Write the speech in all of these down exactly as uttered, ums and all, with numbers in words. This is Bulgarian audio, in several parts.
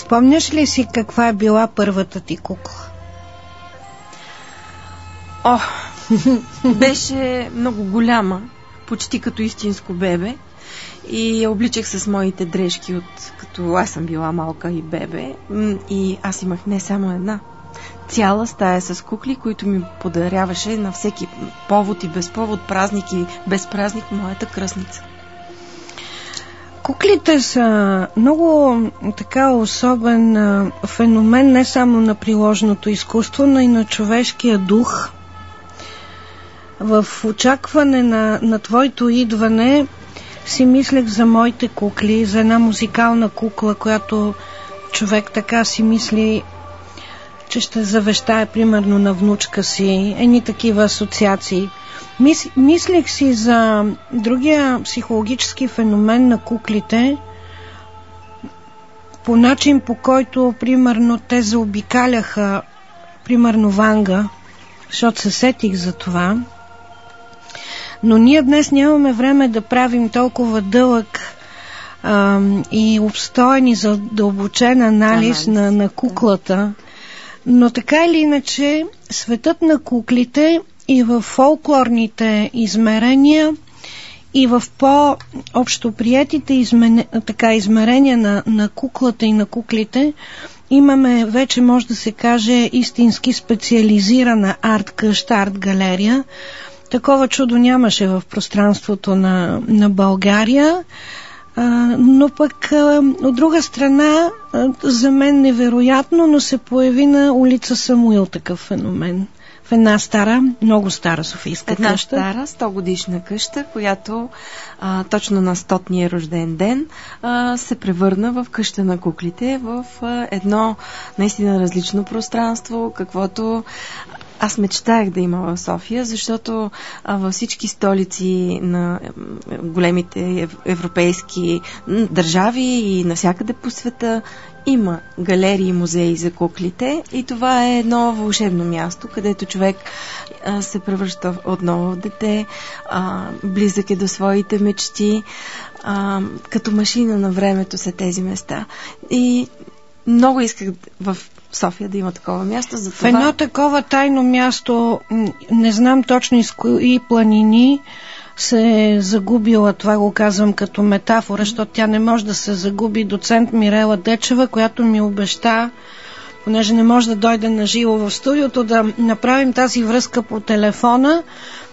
Спомняш ли си каква е била първата ти кукла? О, беше много голяма, почти като истинско бебе. И я обличах с моите дрежки, от като аз съм била малка и бебе. И аз имах не само една. Цяла стая с кукли, които ми подаряваше на всеки повод и без повод, празник и без празник моята кръстница. Куклите са много така особен а, феномен не само на приложното изкуство, но и на човешкия дух. В очакване на, на твоето идване си мислех за моите кукли, за една музикална кукла, която човек така си мисли, че ще завещае примерно на внучка си, едни такива асоциации. Мис, мислех си за другия психологически феномен на куклите, по начин по който примерно те заобикаляха примерно Ванга, защото се сетих за това. Но ние днес нямаме време да правим толкова дълъг а, и обстоен и задълбочен анализ на, на куклата. Но така или иначе, светът на куклите и в фолклорните измерения, и в по-общоприетите измен... така, измерения на, на куклата и на куклите, имаме вече, може да се каже, истински специализирана арт-къща, арт-галерия. Такова чудо нямаше в пространството на, на България, а, но пък а, от друга страна, а, за мен невероятно, но се появи на улица Самуил такъв феномен. В една стара, много стара софийска една къща. Една стара, сто годишна къща, която а, точно на стотния рожден ден а, се превърна в къща на куклите, в а, едно наистина различно пространство, каквото аз мечтаях да има в София, защото а, във всички столици на големите европейски държави и навсякъде по света има галерии и музеи за куклите и това е едно вълшебно място, където човек а, се превръща отново в дете, а, близък е до своите мечти, а, като машина на времето са тези места. И много исках в София да има такова място. За това... В едно такова тайно място, не знам точно из кои планини се е загубила, това го казвам като метафора, защото тя не може да се загуби, доцент Мирела Дечева, която ми обеща, понеже не може да дойде на живо в студиото, да направим тази връзка по телефона,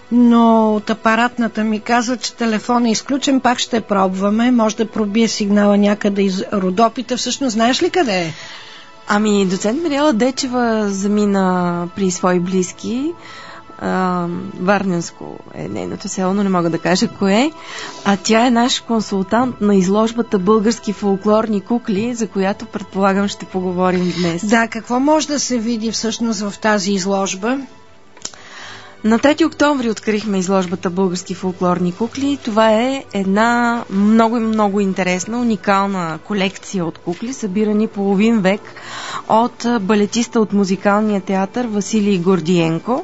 но от апаратната ми казва, че телефонът е изключен, пак ще пробваме, може да пробие сигнала някъде из Родопите. Всъщност, знаеш ли къде е? Ами, доцент Мирела Дечева замина при свои близки. А, Варненско е нейното село, но не мога да кажа кое. А тя е наш консултант на изложбата Български фолклорни кукли, за която предполагам ще поговорим днес. Да, какво може да се види всъщност в тази изложба? На трети октомври открихме изложбата Български фолклорни кукли. Това е една много, много интересна, уникална колекция от кукли, събирани половин век от балетиста от музикалния театър Василий Гордиенко,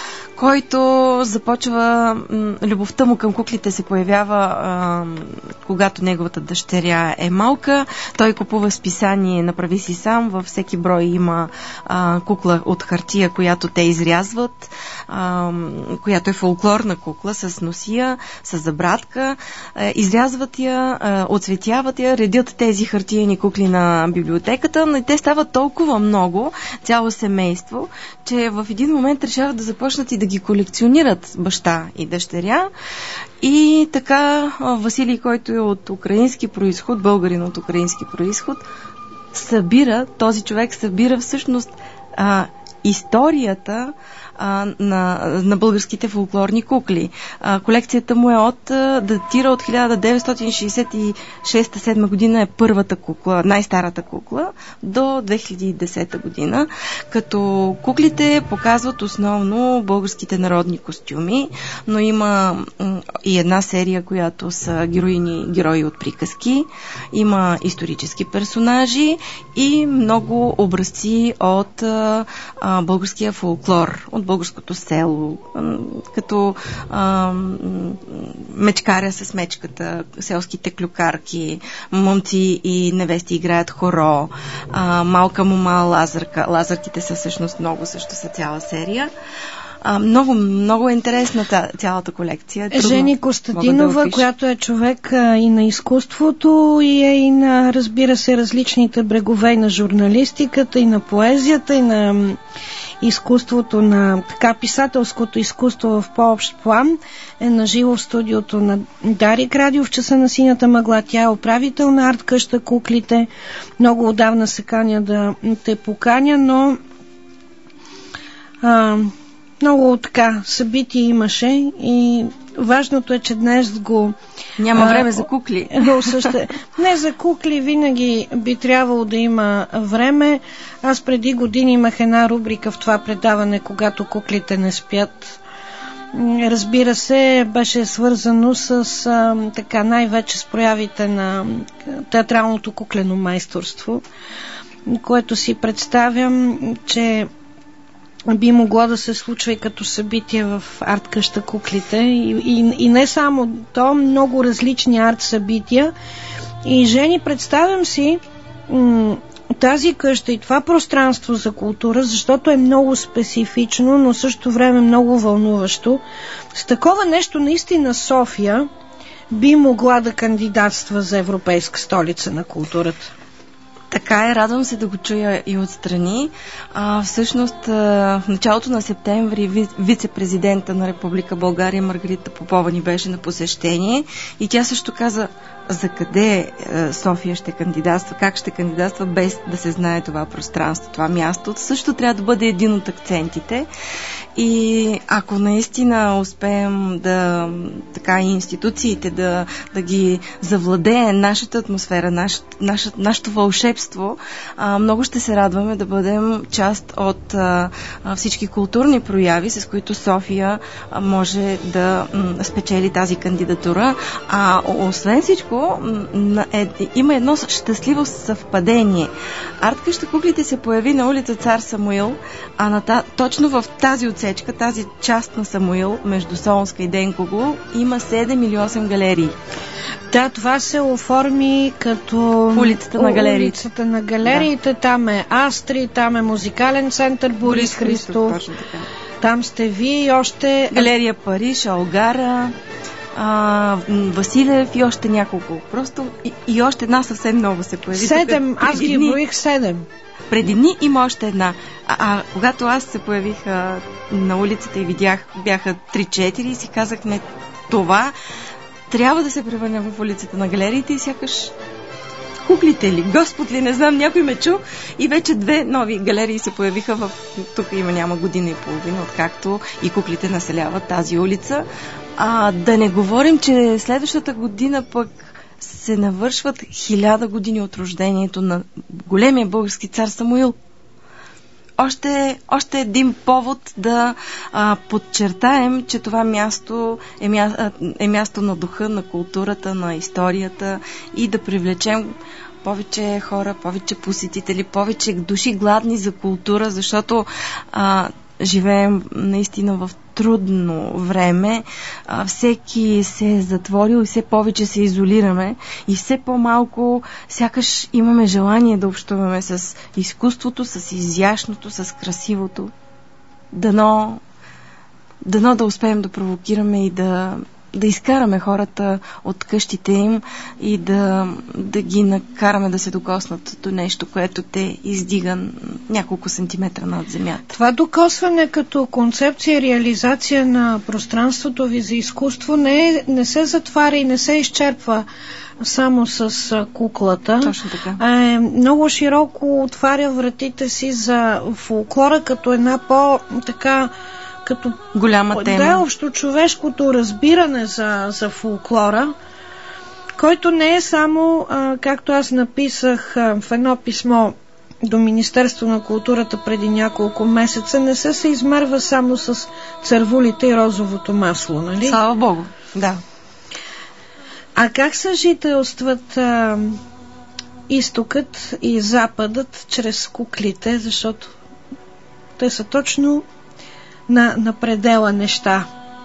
който започва, любовта му към куклите се появява а, когато неговата дъщеря е малка. Той купува списание "Направи си сам", във всеки брой има а, кукла от хартия, която те изрязват, а, която е фолклорна кукла с носия, с забрадка. А, изрязват я, а, оцветяват я, редят тези хартиени кукли на библиотеката, но те стават толкова много, цяло семейство, че в един момент решават да започнат и да ги колекционират баща и дъщеря. И така Василий, който е от украински произход, българин от украински произход, събира, този човек събира всъщност а, историята а, на, на българските фолклорни кукли. А, колекцията му е от, а, датира от хиляда деветстотин шейсет и шеста седма година е първата кукла, най-старата кукла, до две хиляди и десета година, като куклите показват основно българските народни костюми, но има м- и една серия, която са героини, герои от приказки, има исторически персонажи и много образци от а, а, българския фолклор, от българското село, като а, мечкаря с мечката, селските клюкарки, момци и невести играят хоро, а, малка мома Лазарка. Лазарките са всъщност много, също са цяла серия. А, много, много е интересна цялата колекция. Трудно Жени Костадинова, да която е човек а, и на изкуството, и е и на, разбира се, различните брегове, и на журналистиката, и на поезията, и на изкуството, на така писателското изкуство в по-общ план. Е наживо в студиото на Дарик Радио в часа на синята мъгла. Тя е управител на арт къща Куклите. Много отдавна се каня да те поканя, но а, много така събития имаше и важното е, че днес го... Няма а, време за кукли. Също, не за кукли, винаги би трябвало да има време. Аз преди години имах една рубрика в това предаване, когато куклите не спят. Разбира се, беше свързано с а, така най-вече с проявите на театралното куклено майсторство, което си представям, че би могло да се случва и като събитие в арт къща Куклите. И, и, и не само то, много различни арт събития. И, Жени, представям си м- тази къща и това пространство за култура, защото е много специфично, но също време много вълнуващо. С такова нещо наистина София би могла да кандидатства за Европейска столица на културата. Така е, радвам се да го чуя и отстрани. А, всъщност, а, в началото на септември ви, вице-президента на Република България Маргарита Попова ни беше на посещение и тя също каза за къде а, София ще кандидатства, как ще кандидатства, без да се знае това пространство, това място. Също трябва да бъде един от акцентите. И ако наистина успеем да, така и институциите да, да ги завладее нашата атмосфера, наш, наш, нашето вълшебство, а, много ще се радваме да бъдем част от а, всички културни прояви, с които София а, може да м, спечели тази кандидатура. А освен всичко, м, е, има едно щастливо съвпадение. Арт къща Куклите се появи на улица Цар Самуил, а на та, точно в тази отсечка, тази част на Самуил, между Солунска и Денкогло, има седем или осем галерии. Да, това се оформи като улицата на галериите. Улицата на галериите. Да. Там е Астри, там е музикален център Борис Христов. Точно така. Там сте вие и още... Галерия Париж, Алгара, а, Василев и още няколко. Просто и, и още една съвсем нова се появи. Седем, аз ги броих седем. Преди дни има още една. А, а когато аз се появих а, на улицата и видях, бяха три-четири и си казахме, това трябва да се превърне в улицата на галериите и сякаш куклите ли, Господ ли, не знам, някой ме чу и вече две нови галерии се появиха в... Тук има няма година и половина, откакто и куклите населяват тази улица. А, да не говорим, че следващата година пък се навършват хиляда години от рождението на големия български цар Самуил. Още, още един повод да а, подчертаем, че това място е, мя, е място на духа, на културата, на историята и да привлечем повече хора, повече посетители, повече души гладни за култура, защото а, живеем наистина в трудно време. А, всеки се е затворил и все повече се изолираме и все по-малко сякаш имаме желание да общуваме с изкуството, с изящното, с красивото. Дано, дано да успеем да провокираме и да да изкараме хората от къщите им и да, да ги накараме да се докоснат до нещо, което те издига няколко сантиметра над земята. Това докосване като концепция и реализация на пространството ви за изкуство не, е, не се затваря и не се изчерпва само с куклата. Точно така. Е, много широко отваря вратите си за фолклора като една по-така като голяма тема. Да, общо човешкото разбиране за, за фолклора, който не е само, а, както аз написах а, в едно писмо до Министерство на културата преди няколко месеца, не се се измерва само с цървулите и розовото масло, нали? Слава Богу, да. А как съжителстват а, изтокът и западът чрез куклите, защото те са точно на, на предела неща?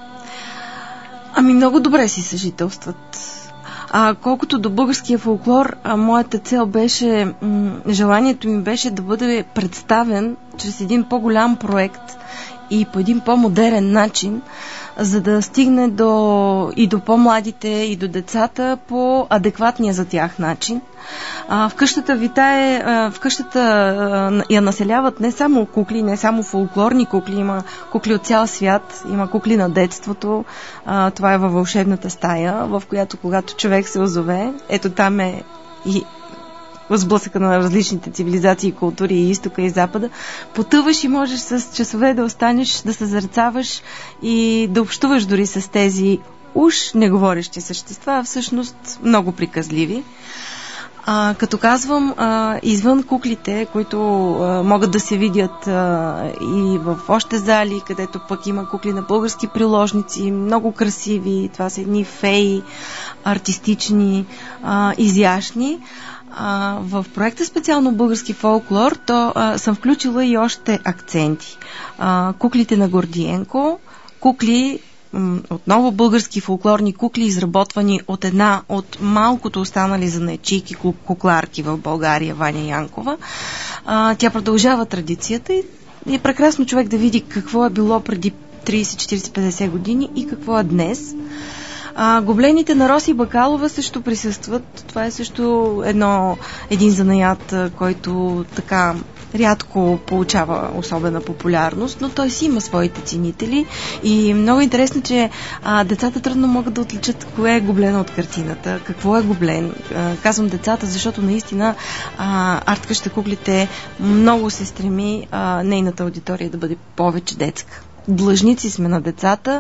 Ами много добре си съжителстват. А колкото до българския фолклор, а, моята цел беше, м- желанието ми беше да бъде представен чрез един по-голям проект и по един по-модерен начин, за да стигне до, и до по-младите, и до децата по адекватния за тях начин. А, в къщата витае, а, в къщата а, я населяват не само кукли, не само фолклорни кукли, има кукли от цял свят, има кукли на детството. А, това е във вълшебната стая, в която когато човек се озове, ето там е и сблъсъка на различните цивилизации и култури, и изтока и запада, потъваш и можеш с часове да останеш, да съзерцаваш и да общуваш дори с тези уж неговорещи същества, а всъщност много приказливи. А, като казвам, а, извън куклите, които а, могат да се видят а, и в още зали, където пък има кукли на български приложници, много красиви, това са едни феи, артистични, а, изящни. А, в проекта специално български фолклор, то а, съм включила и още акценти. А, куклите на Гордиенко, кукли, м, отново български фолклорни кукли, изработвани от една от малкото останали занаятчийки кукларки в България, Ваня Янкова. А, тя продължава традицията и, и е прекрасно човек да види какво е било преди трийсет, четирийсет, петдесет години и какво е днес. А, гоблените на Роси Бакалова също присъстват. Това е също едно, един занаят, който така рядко получава особена популярност, но той си има своите ценители и много интересно, че а, децата трудно могат да отличат кое е гоблена от картината, какво е гоблен. А, казвам децата, защото наистина а, арт-къща куклите много се стреми а, нейната аудитория да бъде повече детска. Длъжници сме на децата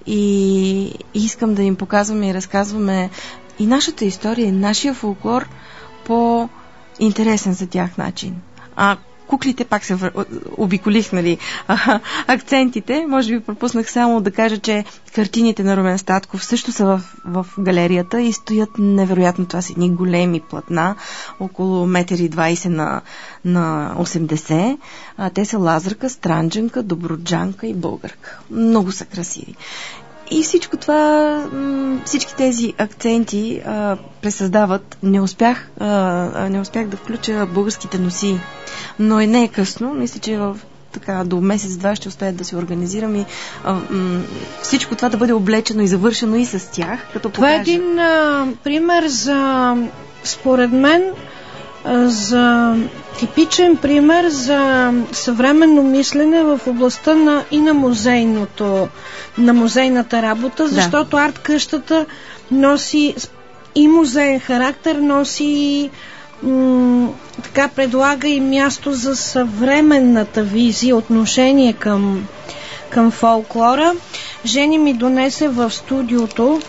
и искам да им показваме и разказваме и нашата история, и нашия фолклор по интересен за тях начин. А куклите, пак се обиколих, нали, а, акцентите. Може би пропуснах само да кажа, че картините на Румен Статков също са в, в галерията и стоят невероятно. Това са едни големи платна, около метър и двайсет на, на осемдесет. А, те са Лазарка, Странджанка, Добруджанка и Българка. Много са красиви. И всичко това, всички тези акценти а, пресъздават. Не успях, а, не успях да включа българските носии, но и не е късно. Мисля, че в, така, до месец-два ще успеят да се организирам и а, м- всичко това да бъде облечено и завършено и с тях. Като това покажа. е един а, пример за, според мен, а, за типичен пример за съвременно мислене в областта на, и на музейното, на музейната работа, защото да. Арт-къщата носи и музеен характер, носи м- така предлага и място за съвременната визия, отношение към, към фолклора. Жени ми донесе в студиото.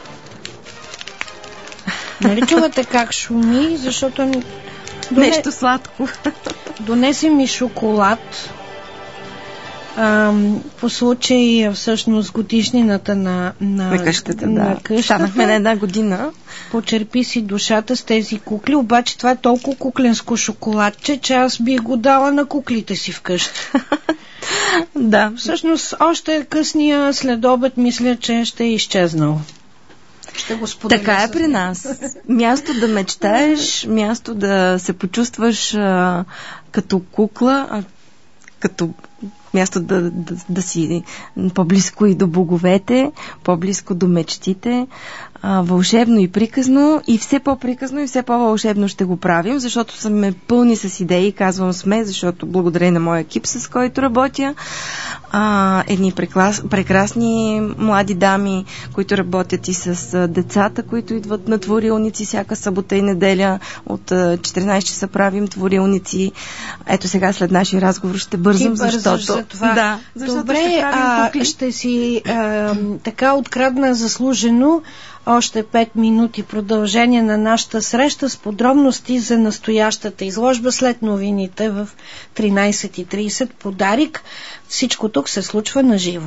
Нали чувате как шуми, защото Доне... нещо сладко. Донесе ми шоколад. А, по случай всъщност годишнината на, на, на къщата. На да. къщата. Станахме на една година. Почерпи си душата с тези кукли, обаче това е толкова кукленско шоколадче, че аз бих го дала на куклите си вкъщи. Да. Всъщност още късния следобед мисля, че ще е изчезнал. Ще го споделя. Така е при нас. Място да мечтаеш, място да се почувстваш а, като кукла, а, като място да, да, да си по-близко и до боговете, по-близко до мечтите, а, вълшебно и приказно, и все по-приказно и все по-вълшебно ще го правим, защото сме пълни с идеи, казвам сме, защото благодарение на моя екип, с който работя, а, едни прекрас, прекрасни млади дами, които работят и с а, децата, които идват на творилници всяка събота и неделя, от а, четиринайсет часа правим творилници. Ето сега след нашия разговор ще бързам, защото... Това. Да, защото добре, ще а, ще си а, така открадна заслужено още пет минути продължение на нашата среща с подробности за настоящата изложба след новините в тринайсет и трийсет. Подарик. Всичко тук се случва на живо.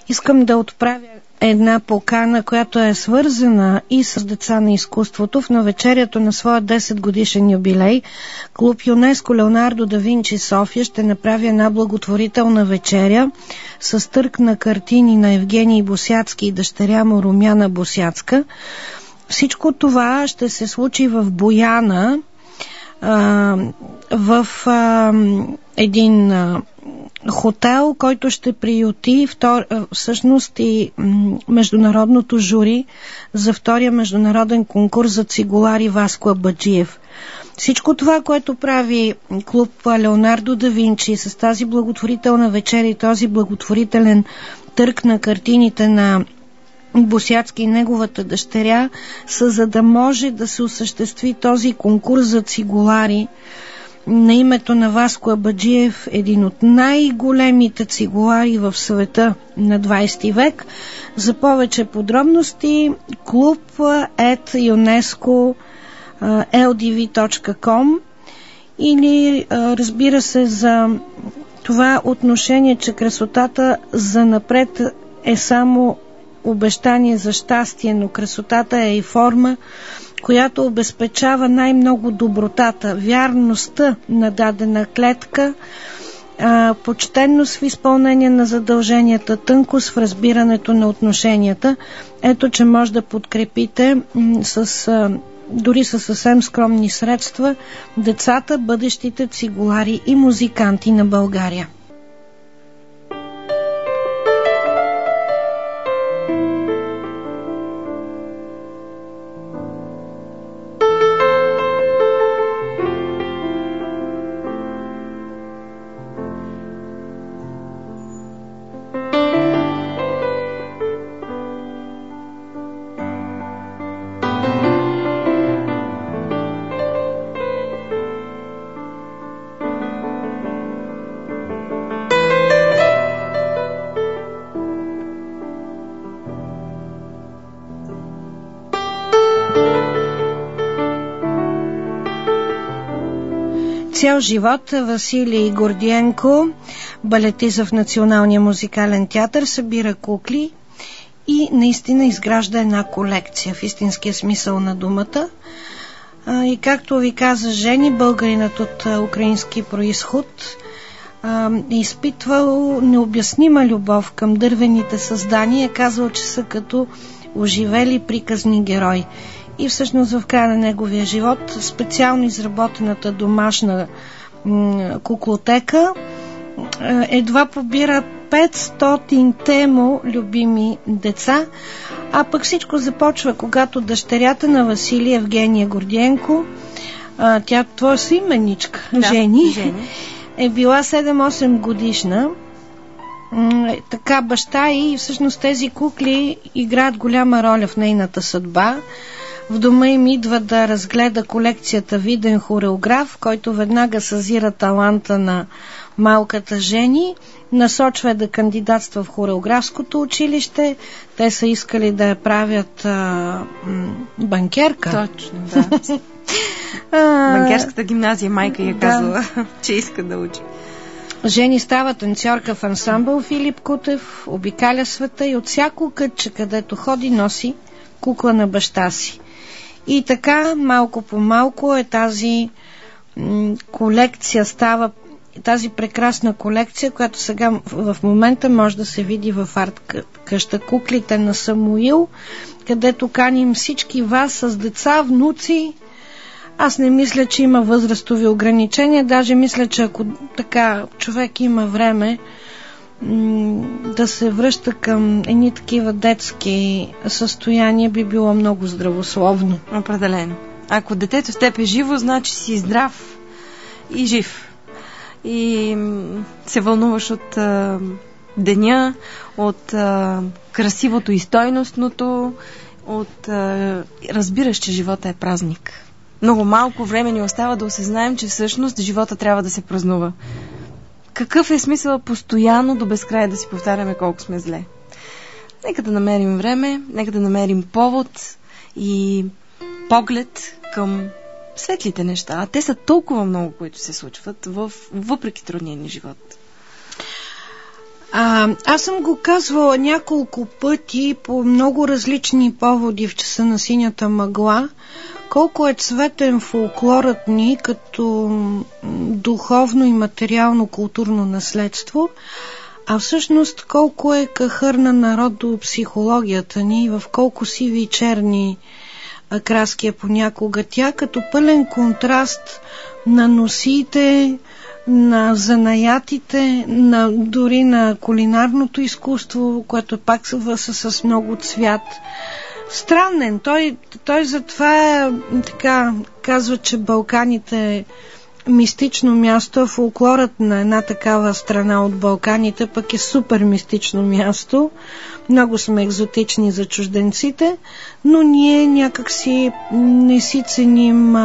искам да отправя една покана, която е свързана и с деца на изкуството. В навечерието на своя десет годишен юбилей клуб ЮНЕСКО Леонардо да Винчи София ще направи една благотворителна вечеря с търг на картини на Евгений Босяцки и дъщеря му Румяна Босяцка. Всичко това ще се случи в Бояна, а, в а, един а, хотел, който ще приюти втор... всъщност и международното жури за втория международен конкурс за цигулари Васко Абаджиев. Всичко това, което прави клуб Леонардо да Винчи с тази благотворителна вечеря и този благотворителен търг на картините на Босяцки и неговата дъщеря, са за да може да се осъществи този конкурс за цигулари на името на Васко Абаджиев, един от най-големите цигулари в света на двайсети век. За повече подробности клуб ет юнеско ел ди ви точка ком или, разбира се, за това отношение, че красотата занапред е само обещание за щастие, но красотата е и форма, която обезпечава най-много добротата, вярността на дадена клетка, а, почтенност в изпълнение на задълженията, тънкост в разбирането на отношенията. Ето, че може да подкрепите м- с, а, дори със съвсем скромни средства децата, бъдещите цигулари и музиканти на България. Цял живот Василий Гордиенко, балетист в Националния музикален театър, събира кукли и наистина изгражда една колекция в истинския смисъл на думата. И както ви каза Жени, българинът от украински происход е изпитвал необяснима любов към дървените създания, е казвал, че са като оживели приказни герои. И всъщност в края на неговия живот специално изработената домашна м- куклотека едва побира петстотин му любими деца, а пък всичко започва, когато дъщерята на Василий, Евгения Гордиенко, а, тя твоя съименничка, да, Жени, Жени, е била седем-осем годишна. М- така баща и всъщност тези кукли играят голяма роля в нейната съдба. В дома им идва да разгледа колекцията виден хореограф, който веднага съзира таланта на малката Жени, насочва да кандидатства в хореографското училище. Те са искали да я правят а, м- банкерка. Точно, да. Банкерската гимназия майка я казала, да, че иска да учи. Жени става танцорка в ансамбъл Филип Кутев, обикаля света и от всяко кътче, където ходи, носи кукла на баща си. И така, малко по малко е тази м- колекция става, тази прекрасна колекция, която сега в момента може да се види в арт къща Куклите на Самуил, където каним всички вас с деца, внуци. Аз не мисля, че има възрастови ограничения, даже мисля, че ако така човек има време м- да се връща към едни такива детски състояния, би било много здравословно. Определено. Ако детето с теб е живо, значи си здрав и жив. И се вълнуваш от а, деня, от а, красивото и стойностното, от а, разбираш, че живота е празник. Много малко време ни остава да осъзнаем, че всъщност живота трябва да се празнува. Какъв е смисъл постоянно до безкрай да си повтаряме колко сме зле? Нека да намерим време, нека да намерим повод и поглед към светлите неща. А те са толкова много, които се случват в, въпреки трудния ни живот. А, аз съм го казвала няколко пъти по много различни поводи в часа на синята мъгла, колко е цветен фолклорът ни като духовно и материално културно наследство, а всъщност колко е кахърна народопсихологията ни, в колко сиви и черни краски е понякога тя, като пълен контраст на носиите, на занаятите, на, дори на кулинарното изкуство, което пак са с, с много цвят. Странен. Той, той затова така казва, че Балканите е мистично място, а фолклорът на една такава страна от Балканите пък е супер мистично място. Много сме екзотични за чужденците, но ние някакси не си ценим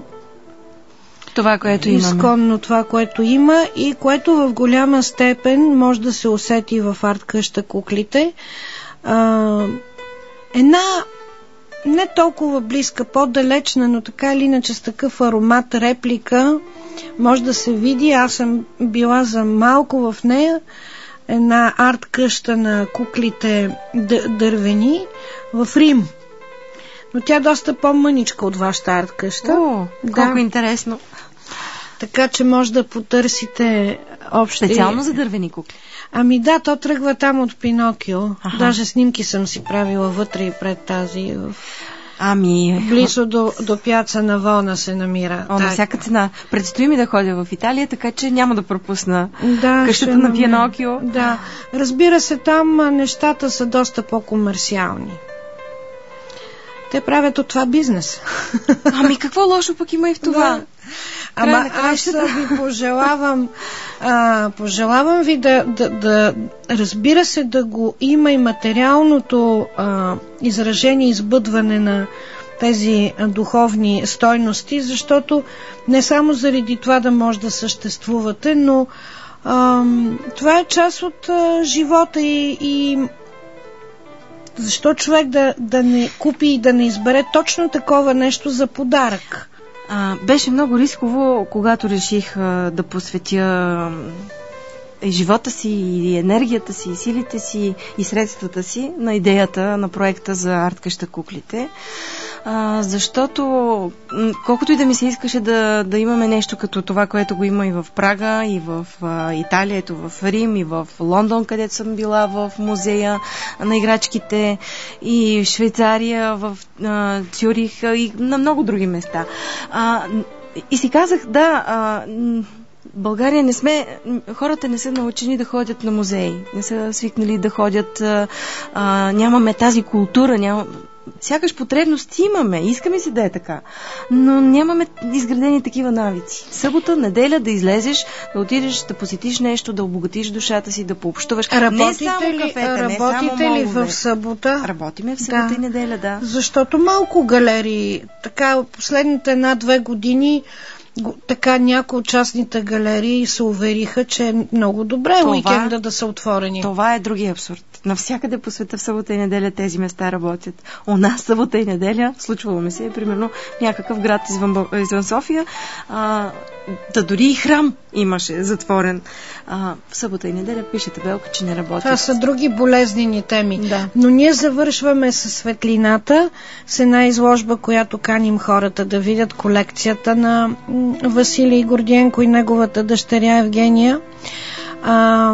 това, което имаме. Изконно това, което има и което в голяма степен може да се усети в арт къща Куклите. А, една не толкова близка, по-далечна, но така или иначе с такъв аромат реплика може да се види. Аз съм била за малко в нея. Една арт къща на куклите дървени в Рим. Но тя е доста по-мъничка от вашата арт къща. О, да. Колко интересно. Така че може да потърсите общи... Специално за дървени кукли? Ами да, то тръгва там от Пинокио. Аха. Даже снимки съм си правила вътре и пред тази. В... Ами... Близо до, до пяца Навона се намира. О, на всяка цена. Предстои ми да ходя в Италия, така че няма да пропусна да, къщата на Пинокио. Да. Разбира се, там нещата са доста по-комерциални. Те правят от това бизнес. Ами какво лошо пък има и в това? Да. Ама аз ви пожелавам а, пожелавам ви да, да, да разбира се да го има и материалното а, изражение, избъдване на тези а, духовни стойности, защото не само заради това да може да съществувате, но а, това е част от а, живота и, и защо човек да, да не купи и да не избере точно такова нещо за подарък? А, беше много рисково, когато реших а, да посветя и живота си, и енергията си, и силите си, и средствата си на идеята на проекта за арт къща Куклите. А, защото колкото и да ми се искаше да, да имаме нещо като това, което го има и в Прага, и в а, Италия, ето в Рим, и в Лондон, където съм била в музея на играчките, и в Швейцария, в а, Цюрих, и на много други места. А, и си казах, да, а, България не сме, хората не са научени да ходят на музеи, не са свикнали да ходят, а, а, нямаме тази култура, няма, сякаш потребности имаме, искаме си да е така, но нямаме изградени такива навици. Събота, неделя да излезеш, да отидеш, да посетиш нещо, да обогатиш душата си, да пообщуваш. Работите не само ли, кафета, работите не само ли молове. в събота? Работиме в събота да. и неделя, да. Защото малко галерии, така последните една-две години така някои от частните галерии се увериха, че е много добре това, уикенда да са отворени. Това е другия абсурд. Навсякъде по света в събота и неделя тези места работят. У нас събота и неделя, случвало ми се, примерно някакъв град извън, извън София, а, да дори и храм имаше затворен. А, в събота и неделя пише табелка, че не работи. Това са други болезнени теми. Да. Но ние завършваме със светлината, с една изложба, която каним хората да видят, колекцията на Василий Гордиенко и неговата дъщеря Евгения. А,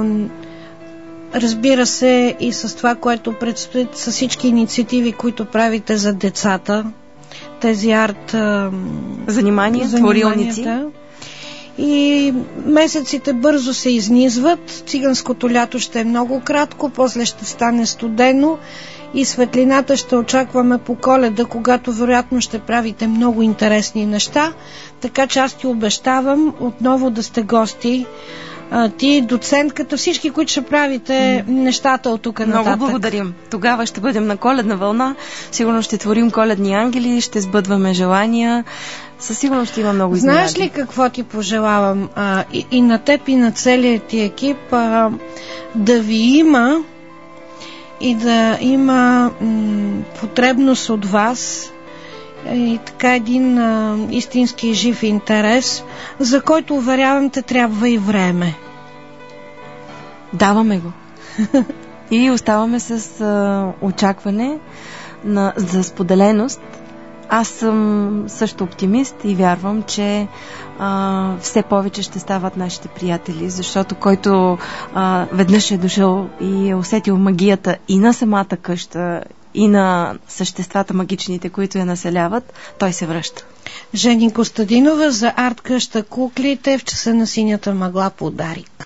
разбира се, и с това, което предстои, с всички инициативи, които правите за децата, тези арт занимания, творилници. И месеците бързо се изнизват, циганското лято ще е много кратко, после ще стане студено и светлината ще очакваме по Коледа, когато вероятно ще правите много интересни неща, така че аз ти обещавам отново да сте гости, а, ти, доцентката, всички, които ще правите mm. нещата от тук нататък. Много благодарим. Тогава ще бъдем на коледна вълна, сигурно ще творим коледни ангели, ще сбъдваме желания, със сигурност ще има много изненади. Знаеш ли какво ти пожелавам а, и, и на теб, и на целия ти екип, а, да ви има и да има м, потребност от вас и така един а, истински жив интерес, за който, уверявам те, трябва и време. Даваме го. И оставаме с а, очакване на, за споделеност. Аз съм също оптимист и вярвам, че а, все повече ще стават нашите приятели, защото който а, веднъж е дошъл и е усетил магията и на самата къща, и на съществата магичните, които я населяват, той се връща. Жени Костадинова за арт къща Куклите в часа на синята мъгла по Дарик.